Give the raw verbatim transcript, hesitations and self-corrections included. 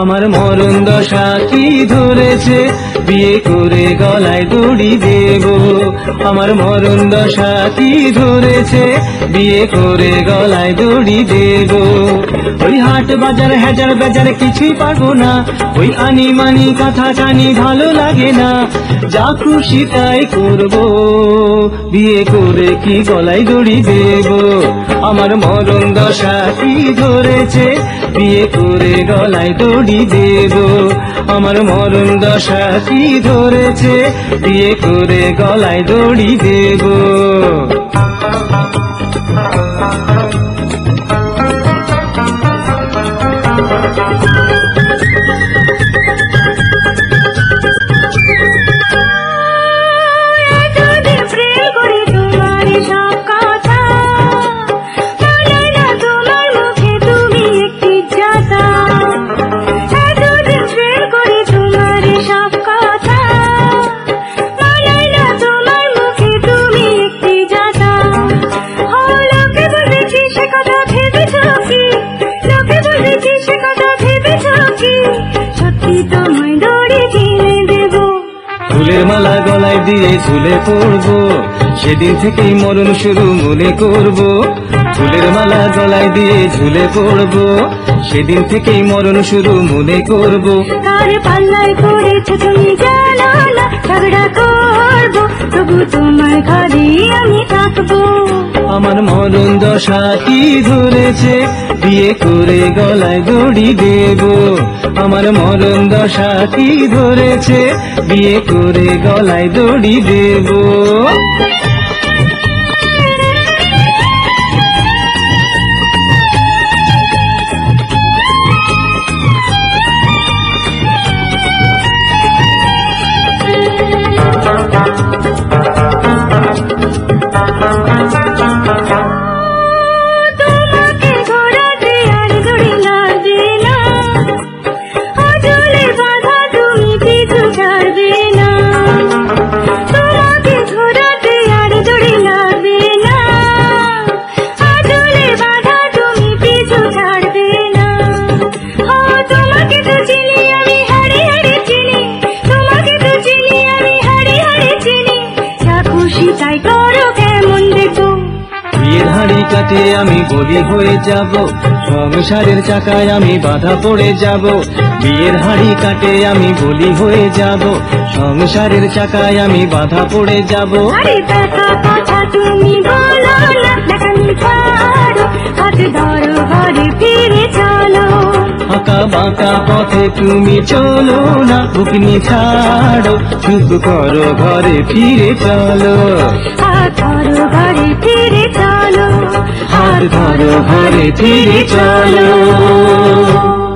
আমার মরণ দশা কি ধরেছে, বিয়ে করে গলায় দড়ি দেব। আমার মরণ দশা কি ধরেছে, বিয়ে করে গলায় দড়ি দেব। ওই হাট বাজার হাজার বেজার কিছুই পারবো না, ওই আনি মানি কথা জানি ভালো লাগে না। যা খুশি তাই করবো, বিয়ে করে কি গলায় দড়ি দেব। আমার মরণ দশা কি ধরেছে, বিয়ে করে গলায় দড়ি দেব। আমার মরণ দশা কি ধরেছে, বিয়ে করে গলায় দড়ি দেব। ফুলের মালা গলায় দিয়ে ঝুলে পড়বো, সেদিন থেকেই মরণ শুরু মনে করবো। ফুলের মালা গলায় দিয়ে ঝুলে পড়বো, সেদিন থেকেই মরণ শুরু মনে করবো। কার পাল্লায় পড়েছো তুমি জানো না, ঝগড়া করবো তবু তোমার ঘরে আমি থাকবো। আমার মরণ দশা কি ধরেছে, বিয়ে করে গলায় দড়ি দেব। আমার মরণ দশা কি ধরেছে, বিয়ে করে গলায় দড়ি দেব। বিয়ের হাড়ি কাটে আমি বলি হয়ে যাব, সংসারের চাকায় আমি বাধা পড়ে যাব। বিয়ের হাড়ি কাটে আমি বলি হয়ে যাব, সংসারের চাকায় আমি বাধা পড়ে যাব। তুমি বলো না, দেখানি ছাড়ো, হাত ধরো ঘরে ফিরে চলো। আঁকা বাঁকা পথে তুমি চলো না, বুকনি ছাড়ো, চুপ করো ঘরে ফিরে চলো। হাত ধরো ঘরে ফিরে চলো, হাত ধরো ঘরে ফিরে চলো।